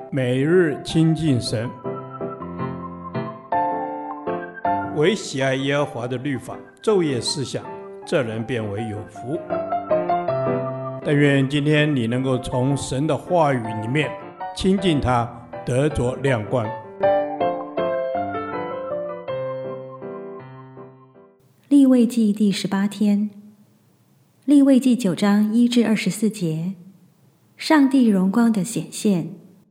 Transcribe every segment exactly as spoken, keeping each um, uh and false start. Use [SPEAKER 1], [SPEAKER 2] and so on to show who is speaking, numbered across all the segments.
[SPEAKER 1] 每日亲近神，唯喜爱耶和华的律法，昼夜思想，这人变为有福。但愿今天你能够从神的话语里面亲近他，得着亮光。
[SPEAKER 2] 利未记第十八天，利未记九章一至二十四节，上帝荣光的显现。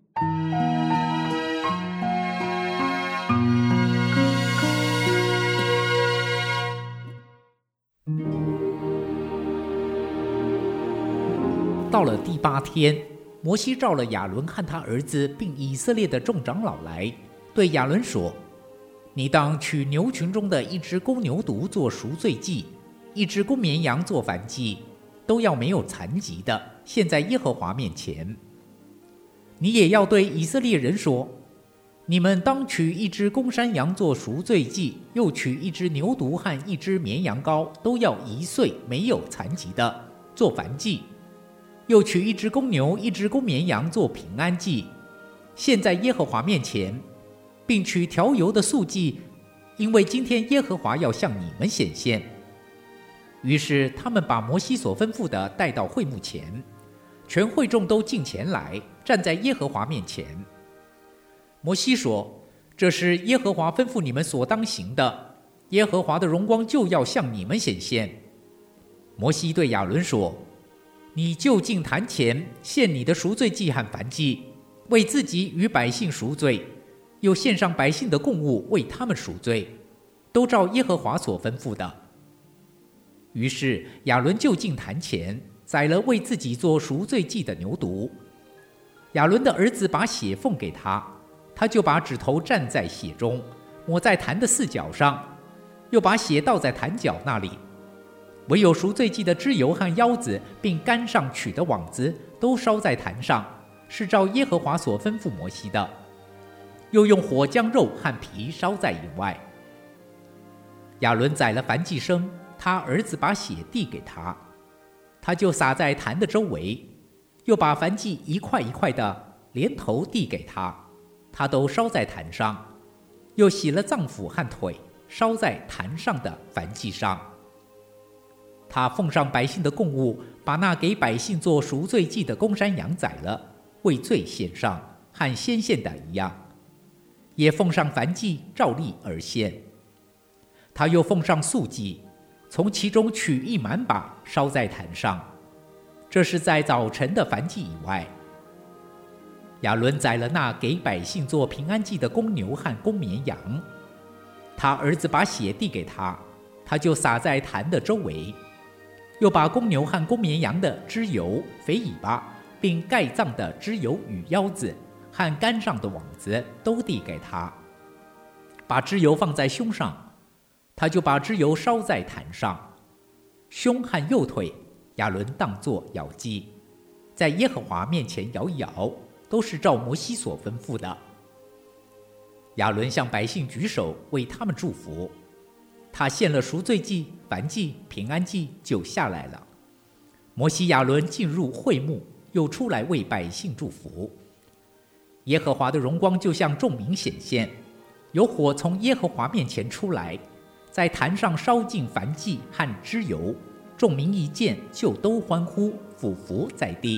[SPEAKER 3] 到了第八天，摩西召了亚伦和他儿子并以色列的众长老来，对亚伦说：你当取牛群中的一只公牛犊做赎罪祭，一只公绵羊做燔祭，都要没有残疾的，献在耶和华面前。你也要对以色列人说：你们当取一只公山羊做赎罪祭，又取一只牛犊和一只绵羊羔，都要一岁没有残疾的，做燔祭。又取一只公牛一只公绵羊做平安祭，献在耶和华面前，并取调油的素祭，因为今天耶和华要向你们显现。于是他们把摩西所吩咐的带到会幕前，全会众都进前来，站在耶和华面前。摩西说：这是耶和华吩咐你们所当行的，耶和华的荣光就要向你们显现。摩西对亚伦说：你就近坛前献你的赎罪祭和燔祭，为自己与百姓赎罪，又献上百姓的供物为他们赎罪，都照耶和华所吩咐的。于是亚伦就近坛前宰了为自己做赎罪祭的牛犊。亚伦的儿子把血奉给他，他就把指头蘸在血中，抹在坛的四角上，又把血倒在坛角那里。唯有赎罪祭的脂油和腰子，并杆上取的网子，都烧在坛上，是照耶和华所吩咐摩西的。又用火将肉和皮烧在营外。亚伦宰了燔祭牲，他儿子把血递给他，他就撒在坛的周围，又把燔祭一块一块的连头递给他，他都烧在坛上，又洗了脏腑和腿，烧在坛上的燔祭上。他奉上百姓的供物，把那给百姓做赎罪祭的公山羊宰了，为罪献上，和先献的一样，也奉上燔祭，照例而献。他又奉上素祭，从其中取一满把，烧在坛上，这是在早晨的燔祭以外。亚伦宰了那给百姓做平安祭的公牛和公绵羊，他儿子把血递给他，他就撒在坛的周围，又把公牛和公绵羊的脂油、肥尾巴，并盖脏的脂油与腰子和杆上的网子都递给他，把脂油放在胸上，他就把脂油烧在坛上。胸和右腿亚伦当作摇祭，在耶和华面前摇一摇，都是照摩西所吩咐的。亚伦向百姓举手，为他们祝福。他献了赎罪祭、燔祭、平安祭，就下来了。摩西亚伦进入会幕，又出来为百姓祝福。耶和华的荣光就向众民显现，有火从耶和华面前出来，在坛上烧尽燔祭和脂油，众民一见就都欢呼，俯伏在地。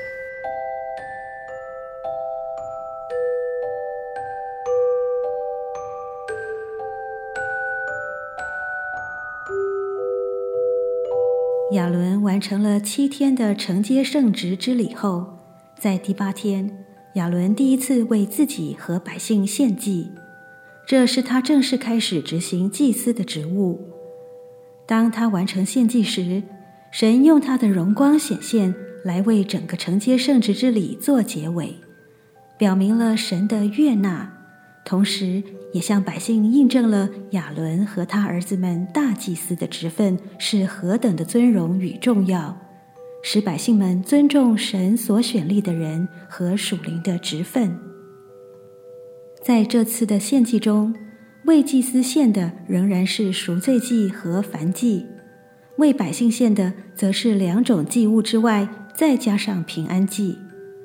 [SPEAKER 2] 亚伦完成了七天的承接圣职之礼后，在第八天，亚伦第一次为自己和百姓献祭，这是他正式开始执行祭司的职务。当他完成献祭时，神用他的荣光显现，来为整个承接圣职之礼做结尾，表明了神的悦纳，同时也向百姓印证了亚伦和他儿子们大祭司的职分是何等的尊荣与重要，使百姓们尊重神所选立的人和属灵的职分。在这次的献祭中，为祭司献的仍然是赎罪祭和燔祭，为百姓献的则是两种祭物之外，再加上平安祭。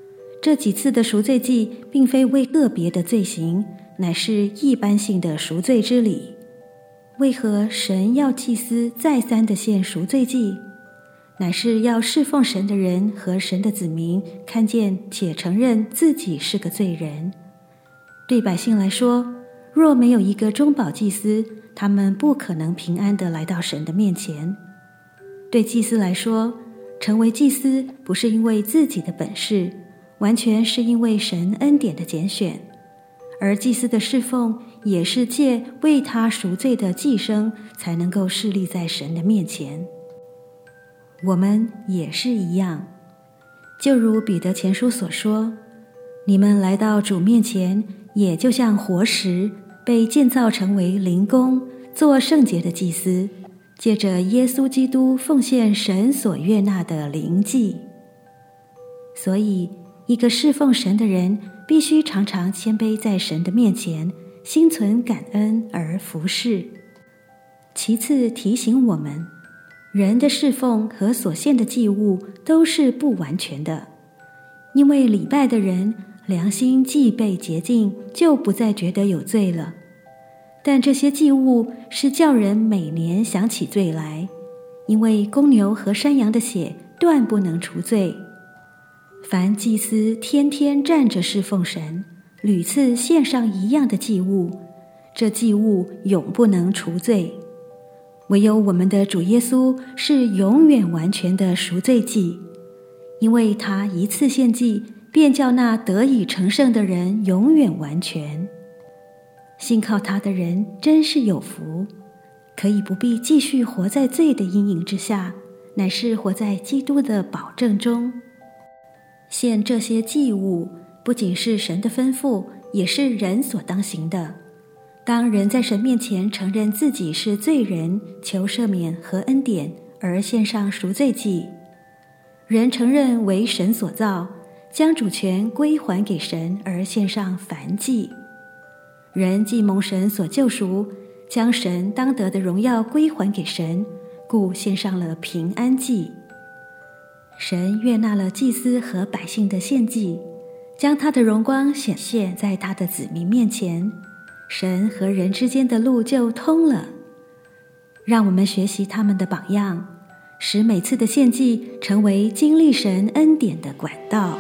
[SPEAKER 2] 这几次的赎罪祭并非为个别的罪行，乃是一般性的赎罪之礼。为何神要祭司再三的献赎罪祭？乃是要侍奉神的人和神的子民看见且承认自己是个罪人。对百姓来说，若没有一个中保祭司，他们不可能平安地来到神的面前。对祭司来说，成为祭司不是因为自己的本事，完全是因为神恩典的拣选，而祭司的侍奉也是借为他赎罪的祭牲才能够侍立在神的面前。我们也是一样，就如彼得前书所说，你们来到主面前，也就像活石，被建造成为灵宫，做圣洁的祭司，借着耶稣基督奉献神所悦纳的灵祭。所以一个侍奉神的人必须常常谦卑在神的面前，心存感恩而服侍。其次提醒我们，人的侍奉和所献的祭物都是不完全的，因为礼拜的人良心既被洁净，就不再觉得有罪了。但这些祭物是叫人每年想起罪来，因为公牛和山羊的血断不能除罪。凡祭司天天站着侍奉神，屡次献上一样的祭物，这祭物永不能除罪。唯有我们的主耶稣是永远完全的赎罪祭，因为他一次献祭，便叫那得以成圣的人永远完全。信靠他的人真是有福，可以不必继续活在罪的阴影之下，乃是活在基督的保证中。献这些祭物不仅是神的吩咐，也是人所当行的。当人在神面前承认自己是罪人，求赦免和恩典，而献上赎罪祭，人承认为神所造，将主权归还给神，而献上燔祭。人既蒙神所救赎，将神当得的荣耀归还给神，故献上了平安祭。神悦纳了祭司和百姓的献祭，将他的荣光显现在他的子民面前，神和人之间的路就通了。让我们学习他们的榜样，使每次的献祭成为经历神恩典的管道。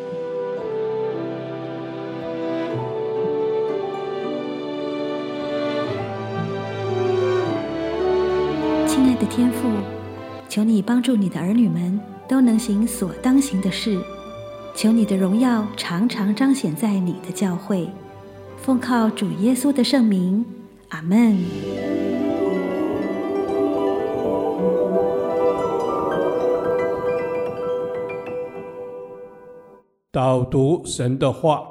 [SPEAKER 2] 亲爱的天父，求你帮助你的儿女们都能行所当行的事，求你的荣耀常常彰显在你的教会。奉靠主耶稣的圣名，阿们。
[SPEAKER 1] 导读神的话。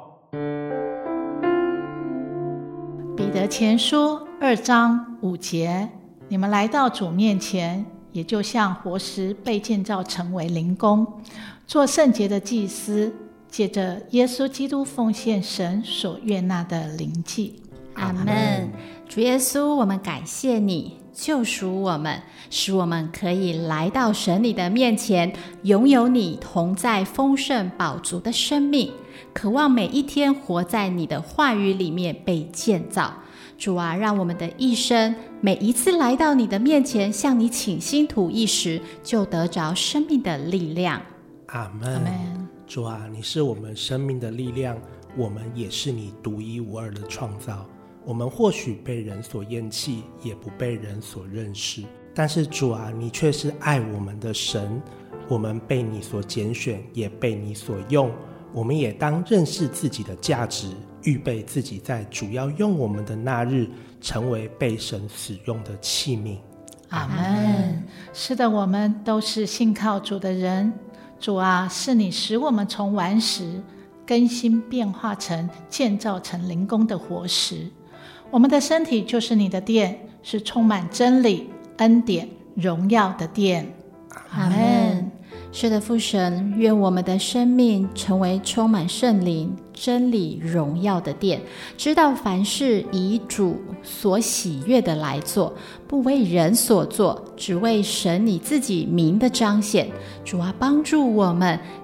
[SPEAKER 4] 彼得前书二章五节，你们来到主面前，也就像活石被建造成为灵宫，做圣洁的祭司，借着耶稣基督奉献神所悦纳的灵祭。
[SPEAKER 5] 阿们。主耶稣，我们感谢你救赎我们，使我们可以来到神你的面前，拥有你同在丰盛饱足的生命，渴望每一天活在你的话语里面被建造。主啊，让我们的一生每一次来到你的面前，向你倾心吐意时，就得着生命的力量。
[SPEAKER 6] 阿们。主啊，你是我们生命的力量，我们也是你独一无二的创造。我们或许被人所厌弃，也不被人所认识，但是主啊，你却是爱我们的神。我们被你所拣选，也被你所用，我们也当认识自己的价值，预备自己在主要用我们的那日，成为被神使用的器皿。
[SPEAKER 4] 阿们。是的，我们都是信靠主的人。主啊，是你使我们从顽石更新变化成建造成灵宫的活石。我们的身体就是你的殿，是充满真理、恩典、荣耀的殿。
[SPEAKER 5] 阿们。是的，父神，愿我们的生命成为充满圣灵、真理、荣耀的殿，知道凡事以主所喜悦的来做，不为人所做，只为神你自己名的彰显。主啊，帮助我们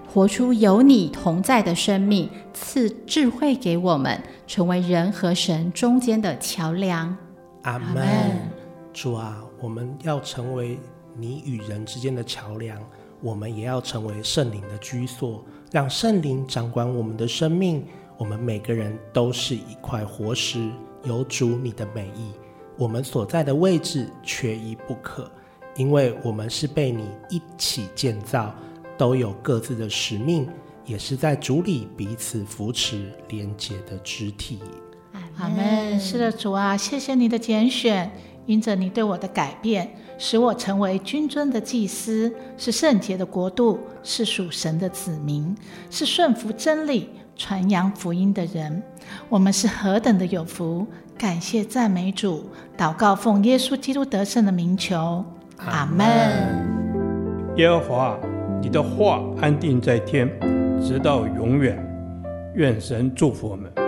[SPEAKER 5] 活出有你同在的生命，赐智慧给我们，成为人和神中间的桥梁。
[SPEAKER 6] 阿们。主啊，我们要成为你与人之间的桥梁，我们也要成为圣灵的居所，让圣灵掌管我们的生命。我们每个人都是一块活石，有主你的美意，我们所在的位置缺一不可，因为我们是被你一起建造，都有各自的使命，也是在主里彼此扶持连结的肢体。
[SPEAKER 4] 阿们。是的，主啊，谢谢你的拣选，因着你对我的改变，使我成为君尊的祭司，是圣洁的国度，是属神的子民，是顺服真理传扬福音的人。我们是何等的有福，感谢赞美主，祷告奉耶稣基督得胜的名求，阿们。
[SPEAKER 1] 耶和华，你的话安定在天，直到永远。愿神祝福我们。